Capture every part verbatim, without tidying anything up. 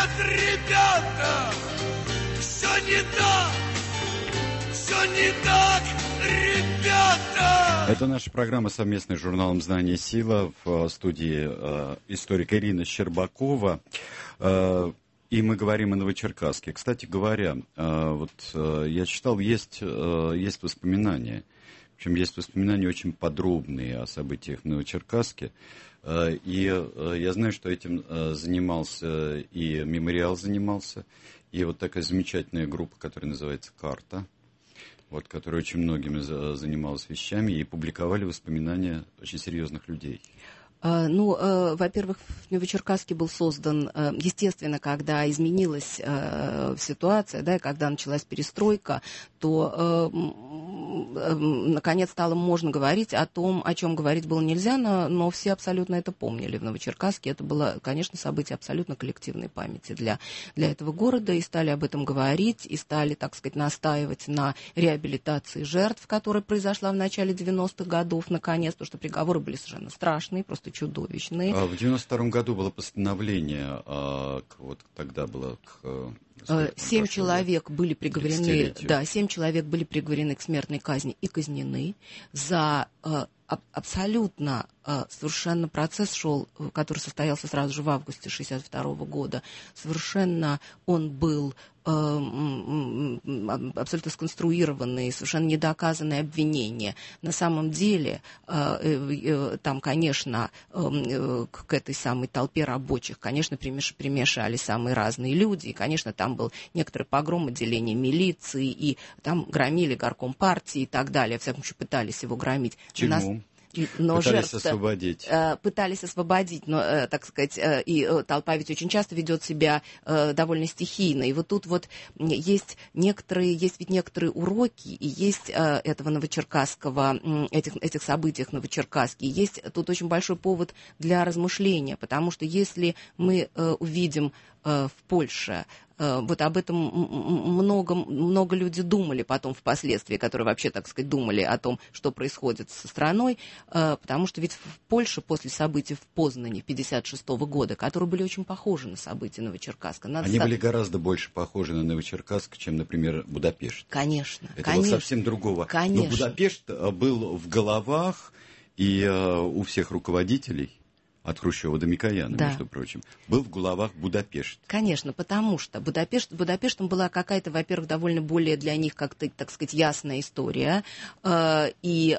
нет, ребята, все не так, все не так, ребята. Это наша программа совместная с журналом «Знание. Сила» в студии э, историк Ирина Щербакова. Э, и мы говорим о Новочеркасске. Кстати говоря, э, вот э, я читал, есть, э, есть воспоминания. Причем есть воспоминания очень подробные о событиях в Новочеркасске. Э, и э, я знаю, что этим э, занимался и мемориал занимался, и вот такая замечательная группа, которая называется «Карта», вот, которая очень многими занималась вещами и публиковали воспоминания очень серьезных людей. Ну, во-первых, в Новочеркасске был создан, естественно, когда изменилась ситуация, да, и когда началась перестройка, то наконец стало можно говорить о том, о чем говорить было нельзя, но, но все абсолютно это помнили в Новочеркасске. Это было, конечно, событие абсолютно коллективной памяти для, для этого города, и стали об этом говорить, и стали, так сказать, настаивать на реабилитации жертв, которая произошла в начале девяностых годов, наконец, потому что приговоры были совершенно страшные, просто чудовищные. А в девяносто втором году было постановление, а, вот тогда было... К, Семь человек были приговорены, да, семь человек были приговорены к смертной казни и казнены за э, абсолютно э, совершенно процесс шел, который состоялся сразу же в августе шестьдесят второго года. Совершенно он был абсолютно сконструированные, совершенно недоказанные обвинения. На самом деле, там, конечно, к этой самой толпе рабочих, конечно, примешали самые разные люди, и, конечно, там был некоторый погром отделения милиции, и там громили горком партии и так далее. Во всяком случае, пытались его громить. Чему? Но пытались жертв, освободить. Э, пытались освободить, но, э, так сказать, э, и э, толпа ведь очень часто ведет себя э, довольно стихийно. И вот тут вот есть некоторые, есть ведь некоторые уроки, и есть э, этого новочеркасского, этих, этих событий в Новочеркасске. И есть тут очень большой повод для размышления, потому что если мы э, увидим э, в Польше, вот об этом много, много людей думали потом впоследствии, которые вообще, так сказать, думали о том, что происходит со страной, потому что ведь в Польше после событий в Познане пятьдесят шестого года, которые были очень похожи на события Новочеркасска. Надо Они со... были гораздо больше похожи на Новочеркасск, чем, например, Будапешт. Конечно. Это конечно, было совсем другого. Конечно. Но Будапешт был в головах и у всех руководителей, от Хрущева до Микояна, да. между прочим, был в головах Будапешт. Конечно, потому что Будапешт, Будапештом была какая-то, во-первых, довольно более для них как-то, так сказать, ясная история. И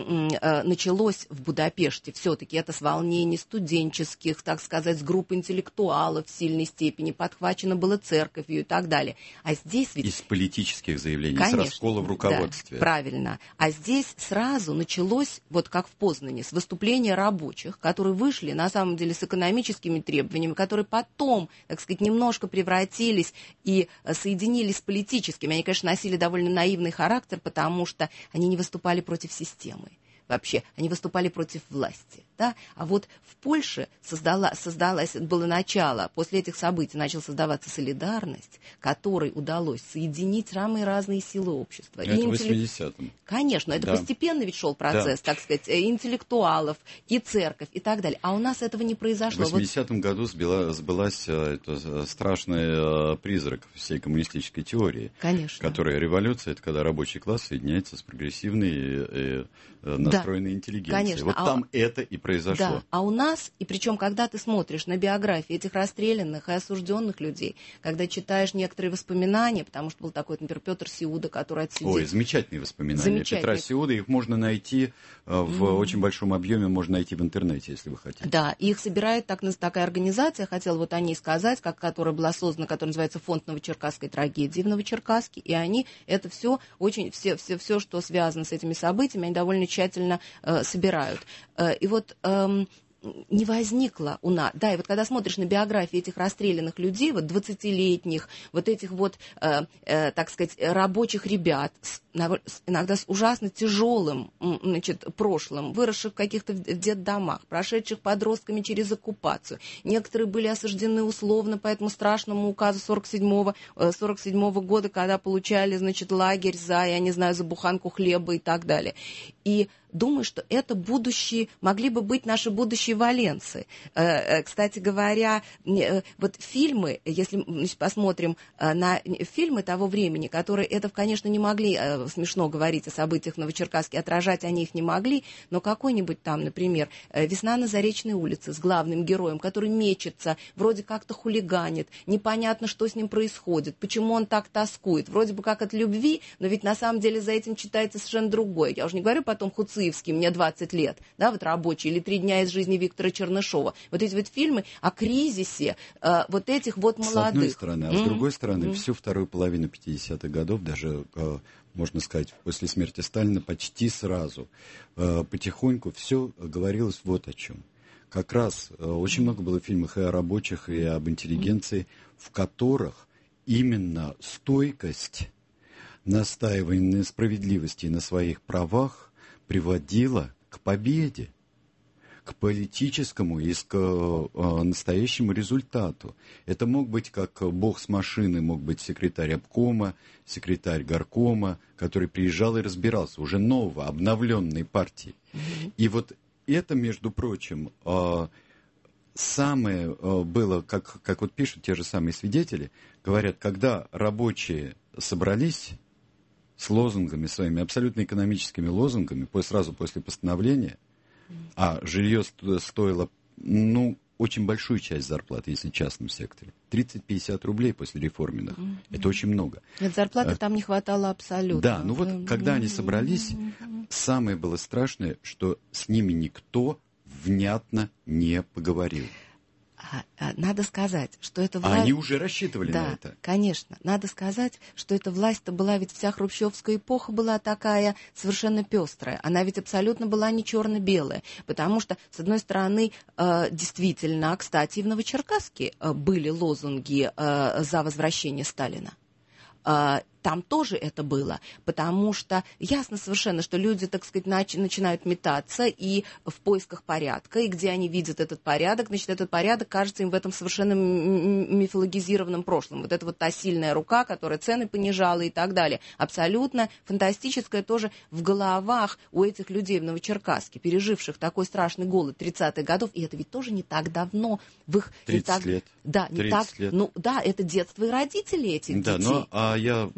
началось в Будапеште все-таки это с волнений студенческих, так сказать, с групп интеллектуалов в сильной степени, подхвачено было церковью и так далее. А здесь ведь... Из политических заявлений, Конечно, с раскола в руководстве. Да, правильно. А здесь сразу началось, вот как в Познане, с выступления рабочих, которые вышли на самом деле с экономическими требованиями, которые потом, так сказать, немножко превратились и соединились с политическими. Они, конечно, носили довольно наивный характер, потому что они не выступали против системы. Вообще, они выступали против власти. Да? А вот в Польше создала, создалось, было начало, после этих событий начала создаваться солидарность, которой удалось соединить самые разные силы общества. Это в восьмидесятом. Конечно, это да. постепенно ведь шел процесс, да. так сказать, интеллектуалов и церковь и так далее. А у нас этого не произошло. В восьмидесятом вот... году сбила, сбылась это, страшный призрак всей коммунистической теории. Конечно. Которая революция, это когда рабочий класс соединяется с прогрессивной и, и настроенной да. интеллигенцией. Конечно. Вот а... там это и произошло. Да, а у нас, и причем, когда ты смотришь на биографии этих расстрелянных и осужденных людей, когда читаешь некоторые воспоминания, потому что был такой, например, Петр Сиуда, который отсидел... Ой, замечательные воспоминания замечательные. Петра Сиуда, их можно найти в mm. очень большом объеме, можно найти в интернете, если вы хотите. Да, их собирает так, такая организация, хотела вот о ней сказать, как, которая была создана, которая называется Фонд Новочеркасской трагедии в Новочеркасске, и они это все очень, все, все, все, что связано с этими событиями, они довольно тщательно э, собирают. Э, и вот Эм, не возникло у нас, да, и вот когда смотришь на биографии этих расстрелянных людей, вот двадцатилетних, вот этих вот, э, э, так сказать, рабочих ребят с иногда с ужасно тяжелым, значит, прошлым, выросших в каких-то детдомах, прошедших подростками через оккупацию. Некоторые были осуждены условно по этому страшному указу сорок седьмого года, когда получали, значит, лагерь за, я не знаю, за буханку хлеба и так далее. И думаю, что это будущие, могли бы быть наши будущие валенцы. Кстати говоря, вот фильмы, если посмотрим на фильмы того времени, которые, это, конечно, не могли, смешно говорить о событиях в Новочеркасске, отражать они их не могли, но какой-нибудь там, например, «Весна на Заречной улице» с главным героем, который мечется, вроде как-то хулиганит, непонятно, что с ним происходит, почему он так тоскует, вроде бы как от любви, но ведь на самом деле за этим читается совершенно другое. Я уже не говорю потом Хуциевский, мне двадцать лет, да, вот рабочий, или «Три дня из жизни Виктора Чернышова». Вот эти вот фильмы о кризисе э, вот этих вот молодых. С одной стороны, а mm-hmm. с другой стороны, mm-hmm. всю вторую половину пятидесятых годов, даже, э, можно сказать, после смерти Сталина почти сразу, э, потихоньку все говорилось вот о чем. Как раз э, очень много было фильмов и о рабочих, и об интеллигенции, mm-hmm. в которых именно стойкость, настаивание на справедливости и на своих правах приводила к победе, к политическому и к э, настоящему результату. Это мог быть как бог с машины, мог быть секретарь обкома, секретарь горкома, который приезжал и разбирался, уже нового, обновленной партии. Mm-hmm. И вот это, между прочим, э, самое э, было, как, как вот пишут те же самые свидетели, говорят, когда рабочие собрались с лозунгами своими, абсолютно экономическими лозунгами, сразу после постановления, а жилье стоило, ну, очень большую часть зарплаты, если в частном секторе. тридцать-пятьдесят рублей после реформенных. Mm-hmm. Это очень много. Нет, зарплаты а, там не хватало абсолютно. Да, ну вот, mm-hmm. когда они собрались, mm-hmm. самое было страшное, что с ними никто внятно не поговорил. Надо сказать, что эта власть... А они уже рассчитывали да, на это. Конечно. Надо сказать, что эта власть-то была, ведь вся хрущевская эпоха была такая совершенно пестрая. Она ведь абсолютно была не черно-белая. Потому что, с одной стороны, действительно, кстати, и в Новочеркасске были лозунги за возвращение Сталина. Там тоже это было, потому что ясно совершенно, что люди, так сказать, нач- начинают метаться и в поисках порядка, и где они видят этот порядок, значит, этот порядок кажется им в этом совершенно мифологизированном прошлом. Вот это вот та сильная рука, которая цены понижала и так далее. Абсолютно фантастическое тоже в головах у этих людей в Новочеркасске, переживших такой страшный голод тридцатых годов, и это ведь тоже не так давно. В их, тридцать так, лет. Да, не так, лет. Ну да, это детство и родители этих да, детей. Ну, а я...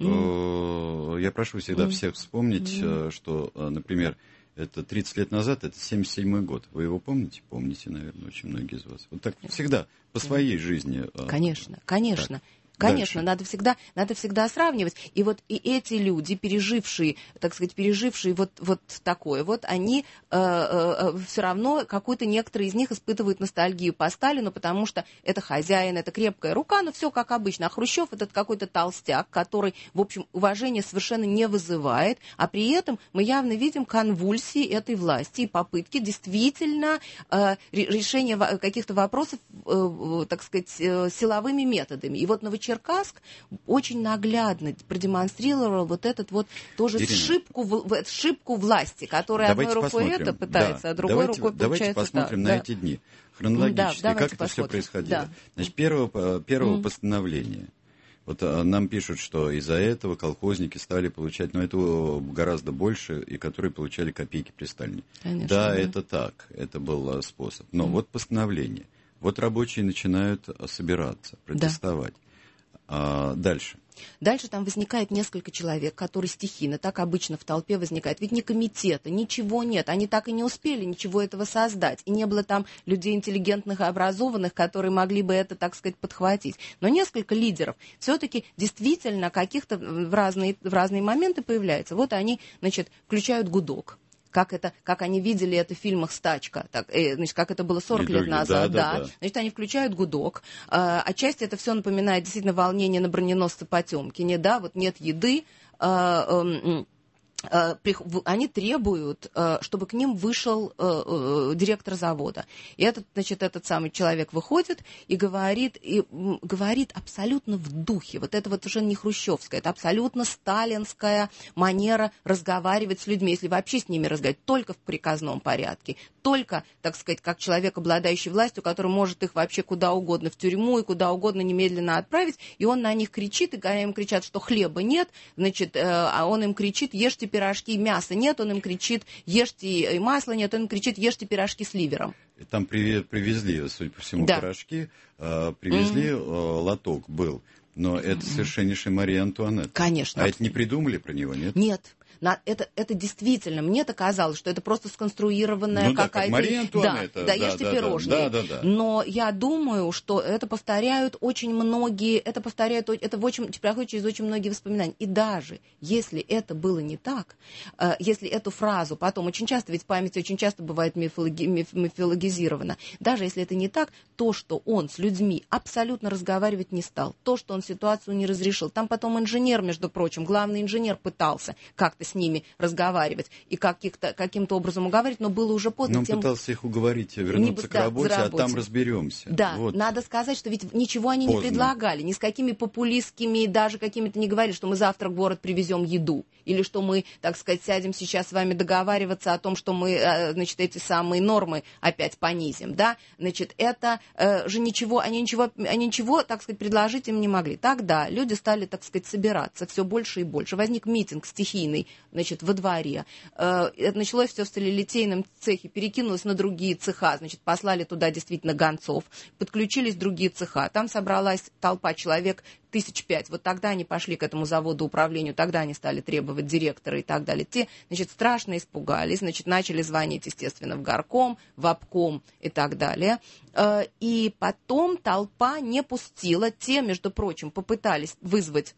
Я прошу всегда mm. всех вспомнить, mm. что, например, это тридцать лет назад, это семьдесят седьмой год. Вы его помните? Помните, наверное, очень многие из вас. Вот так всегда, по своей жизни. Конечно, конечно. Так. Конечно, надо всегда, надо всегда сравнивать. И вот и эти люди, пережившие, так сказать, пережившие вот, вот такое, вот они э, э, все равно, какой-то некоторые из них испытывают ностальгию по Сталину, потому что это хозяин, это крепкая рука, но все как обычно. А Хрущев этот какой-то толстяк, который, в общем, уважения совершенно не вызывает, а при этом мы явно видим конвульсии этой власти и попытки действительно э, решения каких-то вопросов, э, так сказать, э, силовыми методами. И вот Новочеркасск Черкасск очень наглядно продемонстрировал вот этот вот тоже сшибку, в, сшибку власти, которая давайте одной рукой посмотрим. это пытается, да. а другой давайте, рукой получается Давайте посмотрим так. на Да. эти дни хронологически, да, как это посмотрим. все происходило. Да. Значит, первого, первого mm. постановления. Вот а, нам пишут, что из-за этого колхозники стали получать, но это гораздо больше, и которые получали копейки при Сталине. Конечно, да, да, это так, это был способ. Но mm. вот постановление. Вот рабочие начинают собираться, протестовать. Да. А дальше. Дальше там возникает несколько человек, которые стихийно, так обычно в толпе возникает. Ведь ни комитета, ничего нет. Они так и не успели ничего этого создать. И не было там людей интеллигентных и образованных, которые могли бы это, так сказать, подхватить. Но несколько лидеров все-таки действительно каких-то в разные, в разные моменты появляются. Вот они, значит, включают гудок. Как, это, как они видели это в фильмах «Стачка», так, э, значит, как это было сорок лет назад, да, да, да. Значит, они включают гудок. Э, отчасти это все напоминает действительно волнение на броненосце Потемкине, да, вот нет еды, э, э, они требуют, чтобы к ним вышел директор завода. И этот, значит, этот самый человек выходит и говорит, и говорит абсолютно в духе. Вот это вот уже не хрущевская, это абсолютно сталинская манера разговаривать с людьми, если вообще с ними разговаривать, только в приказном порядке, только, так сказать, как человек, обладающий властью, который может их вообще куда угодно в тюрьму и куда угодно немедленно отправить, и он на них кричит, и когда им кричат, что хлеба нет, значит, а он им кричит, ешьте пирожки, мяса нет, он им кричит, ешьте, и масла нет, он им кричит, ешьте пирожки с ливером. Там привезли, судя по всему, да. пирожки, привезли, mm-hmm. лоток был, но это mm-hmm. совершеннейшая Мария Антуанетта. Конечно. А это не придумали про него, нет? Нет. Это, это действительно, мне-то казалось, что это просто сконструированная ну, да, какая-то... Как Мария Антуанетта. Да, да, ешьте да, пирожные. Да, да, да. Но я думаю, что это повторяют очень многие, это повторяют, это в очень, проходит через очень многие воспоминания. И даже если это было не так, если эту фразу потом, очень часто, ведь память очень часто бывает мифологи, миф, мифологизирована, даже если это не так, то, что он с людьми абсолютно разговаривать не стал, то, что он ситуацию не разрешил, там потом инженер, между прочим, главный инженер пытался как-то с ними разговаривать и каких-то, каким-то образом уговаривать, но было уже поздно. Но он тем... пытался их уговорить вернуться не, к да, работе, а там разберемся. Да, вот. Надо сказать, что ведь ничего они поздно. не предлагали, ни с какими популистскими, даже какими-то не говорили, что мы завтра в город привезем еду, или что мы, так сказать, сядем сейчас с вами договариваться о том, что мы, значит, эти самые нормы опять понизим, да, значит, это э, же ничего, они ничего, они ничего, так сказать, предложить им не могли. Тогда люди стали, так сказать, собираться все больше и больше. Возник митинг стихийный, значит, во дворе. Это началось все в сталелитейном цехе, перекинулось на другие цеха, значит, послали туда действительно гонцов, подключились другие цеха. Там собралась толпа человек, тысяч пять. Вот тогда они пошли к этому заводу управлению, тогда они стали требовать директора и так далее. Те, значит, страшно испугались, значит, начали звонить, естественно, в горком, в обком и так далее. И потом толпа не пустила. Те, между прочим, попытались вызвать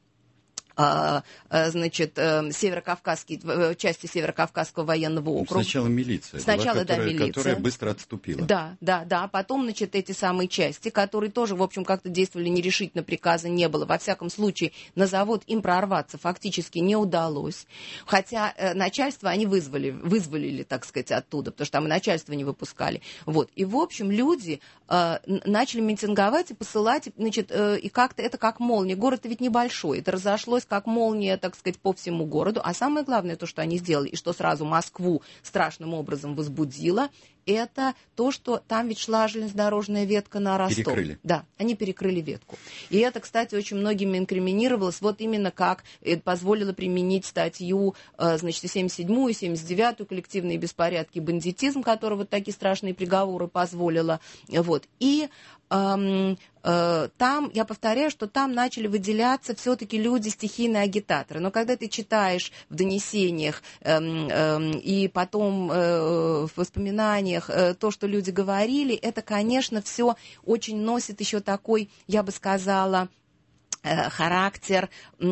значит, северокавказские, части Северокавказского военного округа. Сначала милиция Сначала, была, которая, да, милиция. которая быстро отступила. Да, да, да. Потом, значит, эти самые части, которые тоже, в общем, как-то действовали нерешительно, приказа не было. Во всяком случае, на завод им прорваться фактически не удалось. Хотя э, начальство они вызвали, вызволили, так сказать, оттуда, потому что там и начальство не выпускали. Вот. И, в общем, люди э, начали митинговать и посылать, значит, э, и как-то это как молния. Город-то ведь небольшой. Это разошлось как молния, так сказать, по всему городу. А самое главное, то, что они сделали, и что сразу Москву страшным образом возбудило, это то, что там ведь шла железнодорожная ветка на Ростов. Перекрыли. Да, они перекрыли ветку. И это, кстати, очень многими инкриминировалось, вот именно как позволило применить статью, значит, семьдесят седьмую и семьдесят девятую коллективные беспорядки и бандитизм, который вот такие страшные приговоры позволило. Вот. И эм, э, там, я повторяю, что там начали выделяться все-таки люди, стихийные агитаторы. Но когда ты читаешь в донесениях эм, эм, и потом э, в воспоминаниях то, что люди говорили, это, конечно, все очень носит еще такой, я бы сказала, характер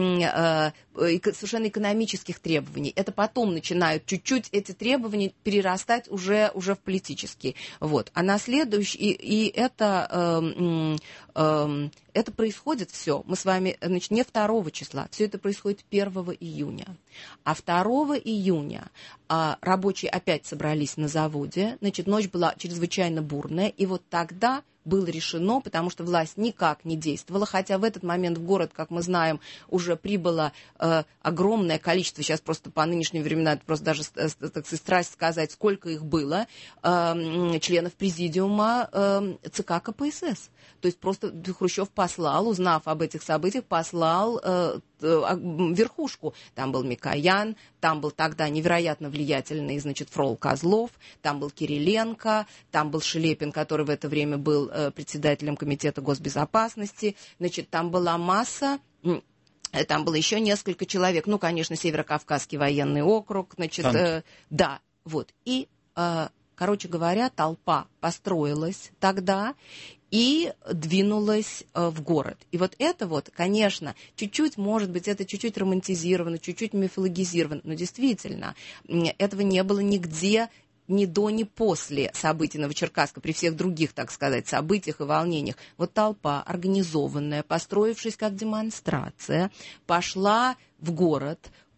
совершенно экономических требований. Это потом начинают чуть-чуть эти требования перерастать уже, уже в политические. Вот. А на следующий, и, и это, э, э, это происходит все. Мы с вами, значит, не второго числа, все это происходит первого июня. А второго июня а, рабочие опять собрались на заводе, значит, ночь была чрезвычайно бурная, и вот тогда было решено, потому что власть никак не действовала, хотя в этот момент в город, как мы знаем, уже прибыло э, огромное количество, сейчас просто по нынешним временам, это просто даже, так сказать, страсть сказать, сколько их было, э, членов президиума э, ЦК КПСС. То есть просто Хрущев послал, узнав об этих событиях, послал э, верхушку. Там был Микоян, там был тогда невероятно влиятельный, значит, Фрол Козлов, там был Кириленко, там был Шелепин, который в это время был э, председателем комитета госбезопасности. Значит, там была масса... Там было еще несколько человек. Ну, конечно, Северокавказский военный округ. Значит, э, да, вот. И, э, короче говоря, толпа построилась тогда и двинулась э, в город. И вот это вот, конечно, чуть-чуть, может быть, это чуть-чуть романтизировано, чуть-чуть мифологизировано, но действительно, этого не было нигде, ни до, ни после событий Новочеркасска, при всех других, так сказать, событиях и волнениях. Вот толпа организованная, построившись как демонстрация, пошла в город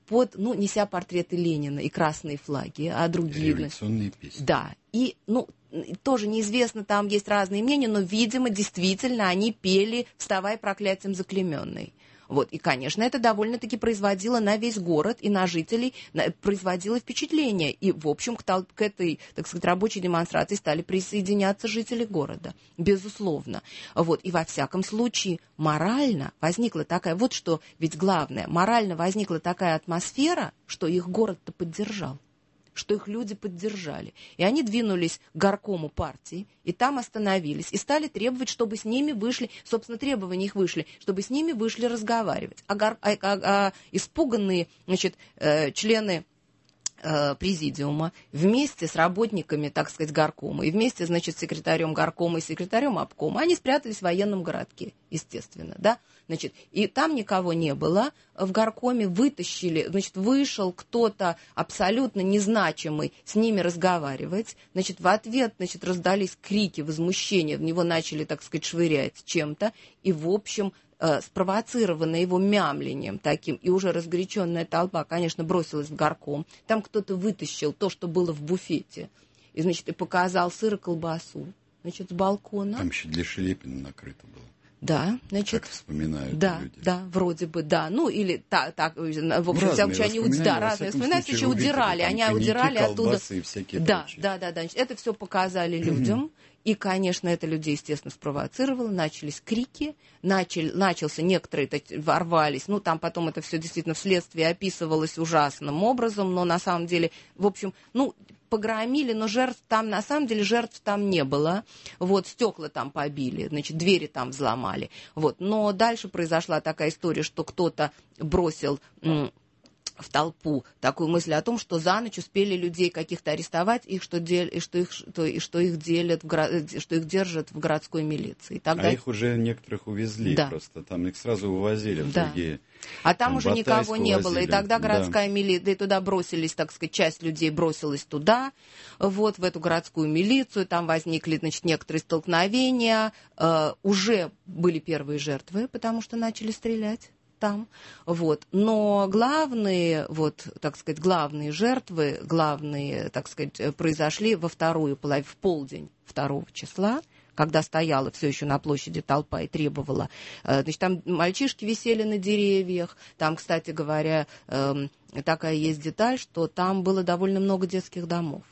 под, ну, неся портреты Ленина и красные флаги, а другие... Революционные песни. Да, и, ну, тоже неизвестно, там есть разные мнения, но, видимо, действительно они пели «Вставай, проклятием заклейменный». Вот, и, конечно, это довольно-таки производило на весь город и на жителей, на, производило впечатление. И, в общем, к, тол- к этой, так сказать, рабочей демонстрации стали присоединяться жители города, безусловно. Вот, и во всяком случае, морально возникла такая, вот что ведь главное, морально возникла такая атмосфера, что их город-то поддержал, что их люди поддержали. И они двинулись к горкому партии, и там остановились, и стали требовать, чтобы с ними вышли, собственно, требования их вышли, чтобы с ними вышли разговаривать. А, гор, а, а, а испуганные, значит, э, члены э, президиума вместе с работниками, так сказать, горкома, и вместе, значит, с секретарем горкома и секретарем обкома, они спрятались в военном городке, естественно, да. Значит, и там никого не было, в горкоме вытащили, значит, вышел кто-то абсолютно незначимый с ними разговаривать, значит, в ответ, значит, раздались крики возмущения, в него начали, так сказать, швырять чем-то, и, в общем, э, спровоцированная его мямлением таким, и уже разгоряченная толпа, конечно, бросилась в горком, там кто-то вытащил то, что было в буфете, и, значит, и показал сыр и колбасу, значит, с балкона. Там еще для Шелепина накрыто было. Да, значит, как вспоминают да, люди. Да, вроде бы, да, ну или так, так в общем, разные всякие они уд... да, разные воспоминания, еще удирали, они удирали оттуда. Да, да, да, да, значит, это все показали людям, и, конечно, это людей, естественно, спровоцировало, начались крики, начали, начался, некоторые ворвались, ну, там потом это все действительно вследствие описывалось ужасным образом, но на самом деле, в общем, ну, погромили, но жертв там, на самом деле, жертв там не было. Вот, стекла там побили, значит, двери там взломали. Вот, но дальше произошла такая история, что кто-то бросил м- в толпу такую мысль о том, что за ночь успели людей каких-то арестовать, их, что, дел, и что, их, что, и что их делят, в гра... что их держат в городской милиции. Тогда... А их уже некоторых увезли, да. Просто там их сразу увозили в да. другие. А там, там уже никого не увозили. было. И тогда городская да. милиция, и туда бросились, так сказать, часть людей бросилась туда, вот, в эту городскую милицию, там возникли, значит, некоторые столкновения, э, уже были первые жертвы, потому что начали стрелять там, вот, но главные, вот, так сказать, главные жертвы, главные, так сказать, произошли во вторую половину, в полдень второго числа, когда стояла все еще на площади толпа и требовала. Значит, там мальчишки висели на деревьях, там, кстати говоря, такая есть деталь, что там было довольно много детских домов.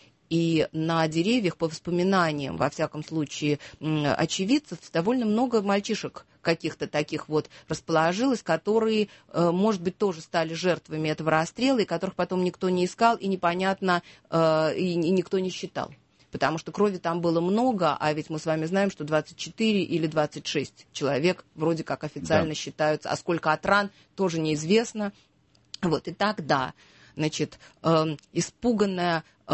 И на деревьях, по воспоминаниям, во всяком случае, очевидцев, довольно много мальчишек каких-то таких вот расположилось, которые, может быть, тоже стали жертвами этого расстрела, и которых потом никто не искал, и непонятно, и никто не считал. Потому что крови там было много, а ведь мы с вами знаем, что двадцать четыре или двадцать шесть человек вроде как официально да. считаются, а сколько от ран, тоже неизвестно. Вот, и так, да, значит, э, испуганная, э,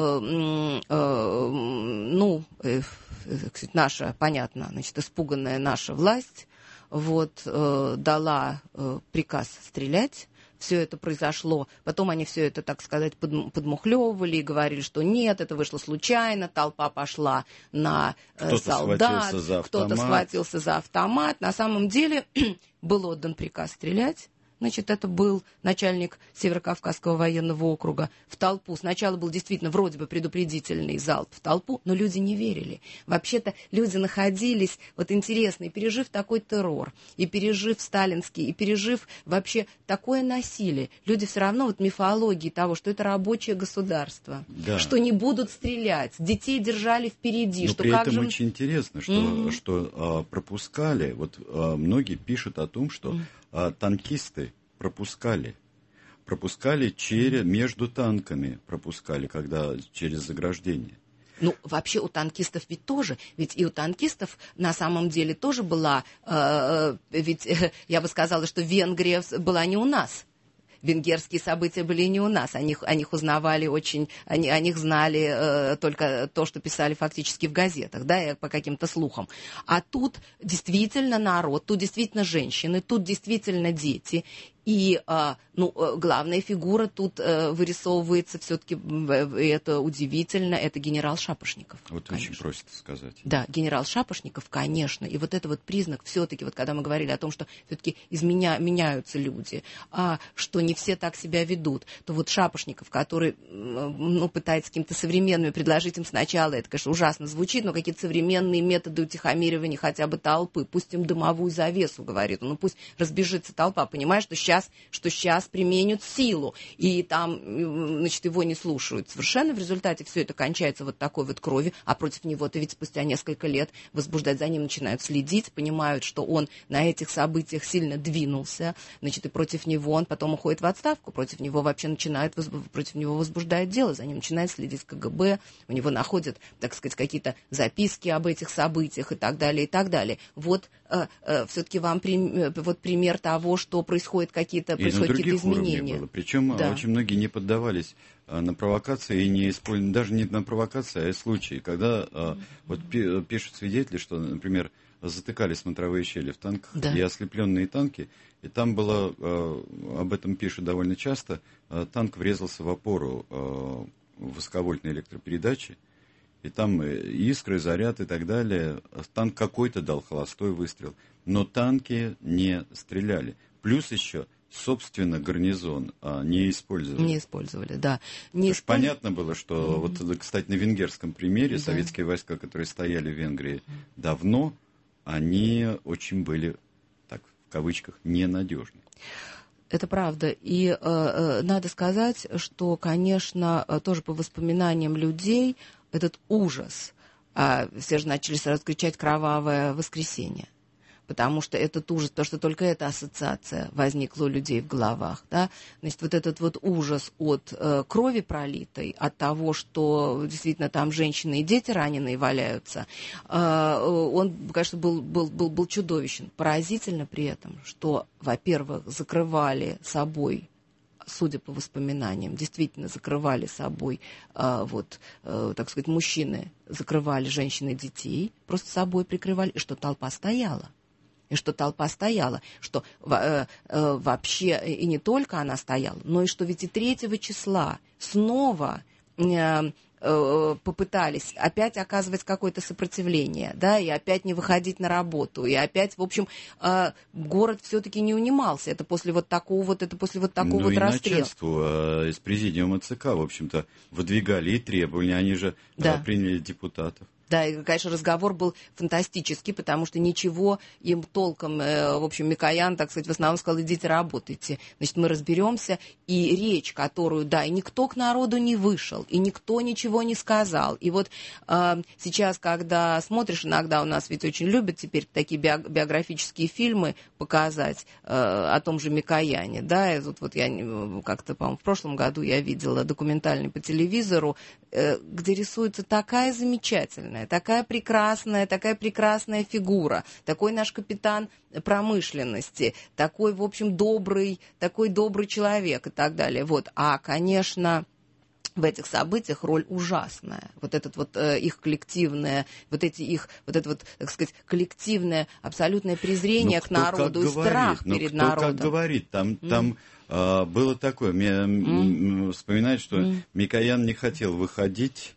э, э, ну, э, кстати, наша, понятно, значит, испуганная наша власть, вот, э, дала э, приказ стрелять. Все это произошло, потом они все это, так сказать, подмухлевывали и говорили, что нет, это вышло случайно, толпа пошла на э, кто-то солдат, за кто-то схватился за автомат. На самом деле был отдан приказ стрелять. Значит, это был начальник Северокавказского военного округа в толпу. Сначала был действительно вроде бы предупредительный залп в толпу, но люди не верили. Вообще-то люди находились, вот интересно, и пережив такой террор, и пережив сталинский, и пережив вообще такое насилие, люди все равно вот мифологии того, что это рабочее государство, да. что не будут стрелять, детей держали впереди. Но что при как этом же... очень интересно, что, mm-hmm. что а, пропускали, вот а, многие пишут о том, что mm-hmm. а, танкисты пропускали, пропускали через, между танками, пропускали, когда через заграждение. Ну, вообще у танкистов ведь тоже, ведь и у танкистов на самом деле тоже была, э, ведь э, я бы сказала, что Венгрия была не у нас. Венгерские события были не у нас, о них, о них узнавали очень, они, о них знали э, только то, что писали фактически в газетах, да, по каким-то слухам. А тут действительно народ, тут действительно женщины, тут действительно дети. И ну, главная фигура тут вырисовывается все-таки, это удивительно, это генерал Шапошников. Вот конечно. Очень просит сказать. Да, генерал Шапошников, конечно. И вот это вот признак все-таки, вот когда мы говорили о том, что все-таки изменя, меняются люди, а что не все так себя ведут, то вот Шапошников, который ну, пытается какими-то современными предложить им сначала, это, конечно, ужасно звучит, но какие-то современные методы утихомиривания хотя бы толпы, пусть им дымовую завесу, говорит он, ну пусть разбежится толпа, понимаешь, что сейчас, что сейчас применят силу, и там, значит, его не слушают. Совершенно в результате все это кончается вот такой вот кровью, а против него-то ведь спустя несколько лет возбуждать, за ним начинают следить, понимают, что он на этих событиях сильно двинулся, значит, и против него он потом уходит в отставку, против него вообще начинают, против него возбуждает дело, за ним начинает следить КГБ, у него находят, так сказать, какие-то записки об этих событиях и так далее, и так далее. Вот э, э, все-таки вам при, вот пример того, что происходят какие-то, и происходят какие-то изменения. Было. Причем да. очень многие не поддавались а, на провокации и не использовали, даже не на провокации, а и случаи, когда а, вот пи, пишут свидетели, что, например, затыкали смотровые щели в танках да. и ослепленные танки, и там было, а, об этом пишут довольно часто, а, танк врезался в опору а, высоковольтной электропередачи, и там искры, заряд и так далее. Танк какой-то дал холостой выстрел, но танки не стреляли. Плюс еще, собственно, гарнизон а, не использовали. Не использовали, да. Не использ... Понятно было, что, mm-hmm. вот, кстати, на венгерском примере, да. советские войска, которые стояли в Венгрии давно, они очень были, так, в кавычках, ненадежны. Это правда. И э, э, надо сказать, что, конечно, тоже по воспоминаниям людей, этот ужас, э, все же начали сразу кричать «кровавое воскресенье», потому что этот ужас, потому что только эта ассоциация возникла у людей в головах, да, значит, вот этот вот ужас от э, крови пролитой, от того, что действительно там женщины и дети раненые валяются, э, он, конечно, был, был, был, был чудовищен. Поразительно при этом, что, во-первых, закрывали собой, судя по воспоминаниям, действительно закрывали собой, э, вот, э, так сказать, мужчины закрывали женщин и детей, просто собой прикрывали, и что толпа стояла. И что толпа стояла, что э, э, вообще и не только она стояла, но и что ведь и третьего числа снова э, э, попытались опять оказывать какое-то сопротивление, да, и опять не выходить на работу, и опять, в общем, э, город все-таки не унимался. Это после вот такого вот, это после вот такого ну, вот и расстрела. Начальству э, из президиума ЦК, в общем-то, выдвигали и требования, они же да. э, приняли депутатов. Да, и, конечно, разговор был фантастический, потому что ничего им толком, в общем, Микоян, так сказать, в основном сказал, идите работайте, значит, мы разберемся. И речь, которую, да, и никто к народу не вышел, и никто ничего не сказал. И вот э, сейчас, когда смотришь, иногда у нас ведь очень любят теперь такие биографические фильмы показать э, о том же Микояне, да, и вот, вот я как-то, по-моему, в прошлом году я видела документальный по телевизору, э, где рисуется такая замечательная, такая прекрасная, такая прекрасная фигура, такой наш капитан промышленности, такой, в общем, добрый, такой добрый человек и так далее. Вот. А, конечно, в этих событиях роль ужасная. Вот этот вот э, их коллективное, вот эти их, вот это вот, так сказать, коллективное абсолютное презрение к народу и страх перед кто народом. Как говорит, там, mm. там э, было такое, мне mm. вспоминают, что mm. Микоян не хотел выходить,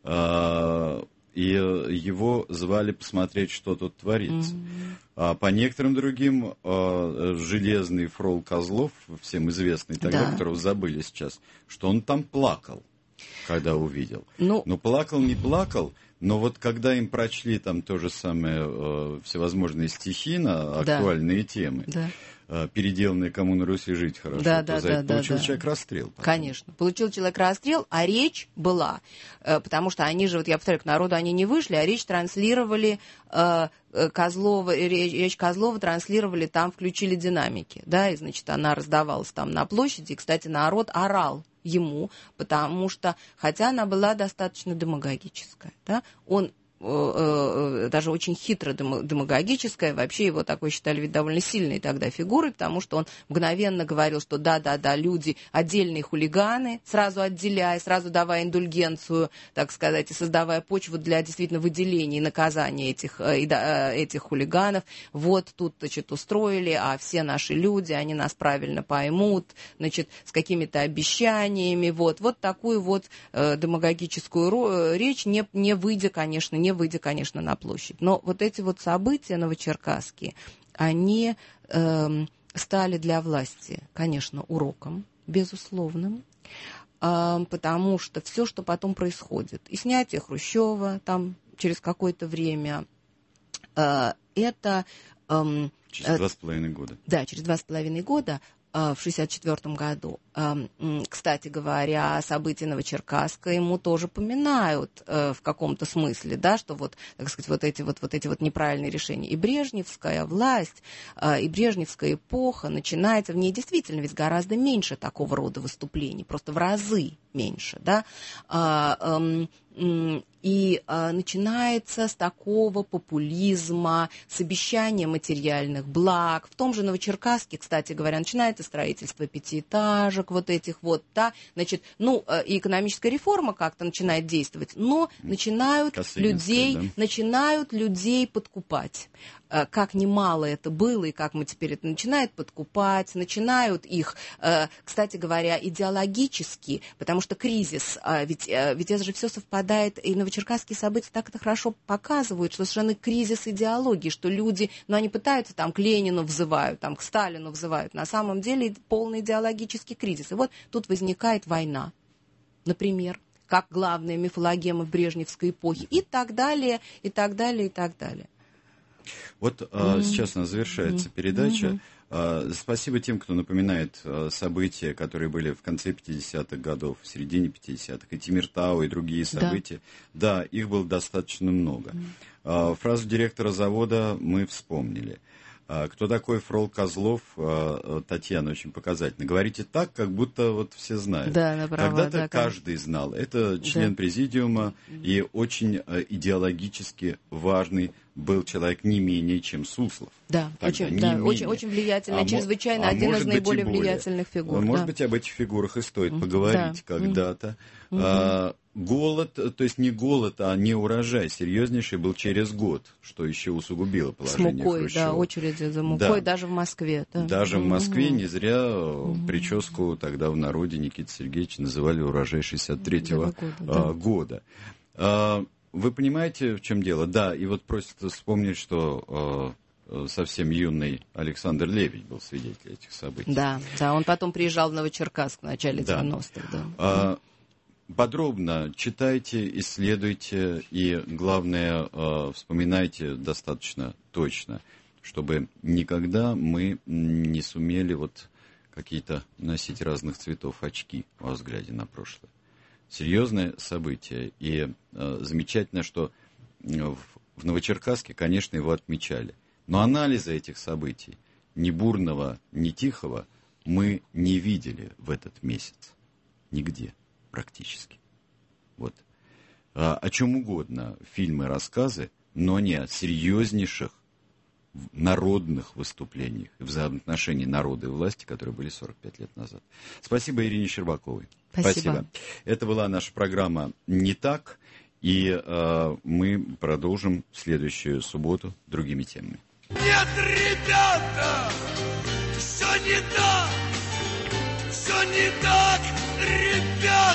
э, и его звали посмотреть, что тут творится. Mm-hmm. А по некоторым другим, а, железный фрол Козлов, всем известный тогда, да. которого забыли сейчас, что он там плакал, когда увидел. Ну, но плакал, не плакал, но вот когда им прочли там то же самое, а, всевозможные стихи на да. актуальные темы, да. переделанные «Кому на Руси жить хорошо», да, то да, за да, это да, получил да. человек расстрел. Потом. Конечно, получил человек расстрел, а речь была, потому что они же, вот я повторяю, к народу они не вышли, а речь транслировали, Козлова, речь Козлова транслировали, там включили динамики, да, и, значит, она раздавалась там на площади, и, кстати, народ орал ему, потому что, хотя она была достаточно демагогическая, да, он даже очень хитро демагогическое. Вообще его такой считали ведь довольно сильной тогда фигурой, потому что он мгновенно говорил, что да-да-да, люди отдельные хулиганы, сразу отделяя, сразу давая индульгенцию, так сказать, и создавая почву для действительно выделения и наказания этих, этих хулиганов. Вот тут, значит, устроили, а все наши люди, они нас правильно поймут, значит, с какими-то обещаниями, вот, вот такую вот э, демагогическую речь, не, не выйдя, конечно, не выйдя, конечно, на площадь. Но вот эти вот события новочеркасские, они э, стали для власти, конечно, уроком, безусловным, э, потому что все, что потом происходит, и снятие Хрущева там через какое-то время, э, это... Э, через два с половиной года. Да, через два с половиной года, в шестьдесят четвёртом году. Кстати говоря, события Новочеркасска ему тоже поминают в каком-то смысле, да, что вот, так сказать, вот эти вот, вот эти вот неправильные решения. И брежневская власть, и брежневская эпоха начинается, в ней действительно ведь гораздо меньше такого рода выступлений, просто в разы меньше, да, и а, начинается с такого популизма, с обещания материальных благ. В том же Новочеркасске, кстати говоря, начинается строительство пятиэтажек вот этих вот, да, значит, ну, и экономическая реформа как-то начинает действовать, но начинают людей, да? начинают людей подкупать. Как немало это было, и как мы теперь это начинают подкупать, начинают их, кстати говоря, идеологически, потому что кризис, ведь, ведь это же все совпадает, и новочеркасские события так это хорошо показывают, что совершенно кризис идеологии, что люди, ну, они пытаются там к Ленину взывают, там к Сталину взывают, на самом деле полный идеологический кризис. И вот тут возникает война, например, как главная мифологема в брежневской эпохе, и так далее, и так далее, и так далее. Вот mm-hmm. сейчас у нас завершается mm-hmm. передача. Mm-hmm. Спасибо тем, кто напоминает события, которые были в конце пятидесятых годов, в середине пятидесятых, и Тимиртау, и другие события. Да, да, их было достаточно много. Mm-hmm. Фразу директора завода мы вспомнили. Кто такой Фрол Козлов, Татьяна очень показательно. Говорите так, как будто вот все знают. Да, направо, Когда-то да, каждый знал. Это член да. президиума и очень идеологически важный был человек не менее, чем Суслов. Да, очень, да очень, очень влиятельный, а чрезвычайно а один из наиболее влиятельных фигур. Может да. быть, об этих фигурах и стоит поговорить да. когда-то. Mm-hmm. А, голод, то есть не голод, а не урожай, серьезнейший был через год, что еще усугубило положение Хрущева. С мукой, Хрущева. да, очереди за мукой, да. даже в Москве. Да. Даже mm-hmm. в Москве не зря mm-hmm. прическу тогда в народе Никиты Сергеевича называли урожай шестьдесят третьего года. Да. года. А, Вы понимаете, в чем дело? Да, и вот просят вспомнить, что э, совсем юный Александр Левич был свидетелем этих событий. Да, да, он потом приезжал в Новочеркасск в начале да. девяностых. Да. А, подробно читайте, исследуйте и, главное, э, вспоминайте достаточно точно, чтобы никогда мы не сумели вот какие-то носить разных цветов очки во взгляде на прошлое. Серьезное событие. И э, замечательно, что в, в Новочеркасске, конечно, его отмечали. Но анализа этих событий, ни бурного, ни тихого, мы не видели в этот месяц. Нигде практически. Вот. А, о чем угодно. Фильмы, рассказы, но не о серьезнейших народных выступлениях, взаимоотношений народа и власти, которые были сорок пять лет назад. Спасибо Ирине Щербаковой. Спасибо. Спасибо. Это была наша программа «Не так», и э, мы продолжим в следующую субботу другими темами. Нет, ребята, все не так, все не так, ребята.